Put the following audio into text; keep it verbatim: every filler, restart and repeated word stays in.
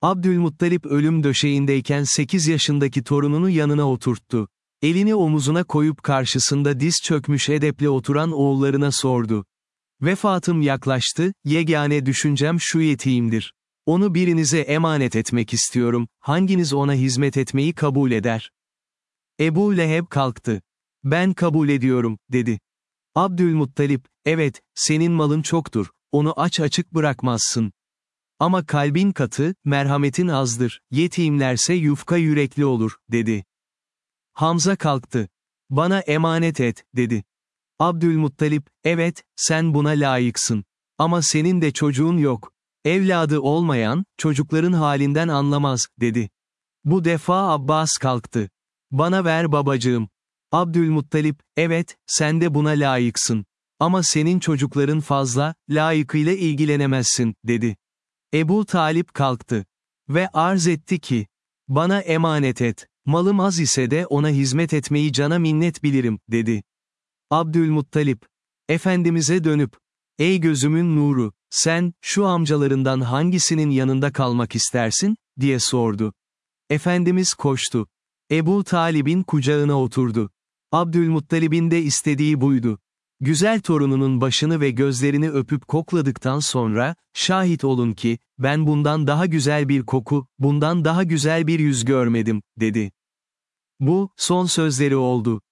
Abdülmuttalip ölüm döşeğindeyken sekiz yaşındaki torununu yanına oturttu. Elini omuzuna koyup karşısında diz çökmüş edeple oturan oğullarına sordu. Vefatım yaklaştı, yegane düşüncem şu yetiğimdir. Onu birinize emanet etmek istiyorum, hanginiz ona hizmet etmeyi kabul eder? Ebu Leheb kalktı. Ben kabul ediyorum, dedi. Abdülmuttalip, evet, senin malın çoktur, onu aç açık bırakmazsın. Ama kalbin katı, merhametin azdır, yetimlerse yufka yürekli olur, dedi. Hamza kalktı. Bana emanet et, dedi. Abdülmuttalip, evet, sen buna layıksın. Ama senin de çocuğun yok. Evladı olmayan, çocukların halinden anlamaz, dedi. Bu defa Abbas kalktı. Bana ver babacığım. Abdülmuttalip, evet, sen de buna layıksın. Ama senin çocukların fazla, layıkıyla ilgilenemezsin, dedi. Ebu Talip kalktı. Ve arz etti ki, bana emanet et, malım az ise de ona hizmet etmeyi cana minnet bilirim, dedi. Abdülmuttalip, Efendimiz'e dönüp, ey gözümün nuru, sen, şu amcalarından hangisinin yanında kalmak istersin, diye sordu. Efendimiz koştu. Ebu Talib'in kucağına oturdu. Abdülmuttalib'in de istediği buydu. Güzel torununun başını ve gözlerini öpüp kokladıktan sonra, şahit olun ki, ben bundan daha güzel bir koku, bundan daha güzel bir yüz görmedim, dedi. Bu, son sözleri oldu.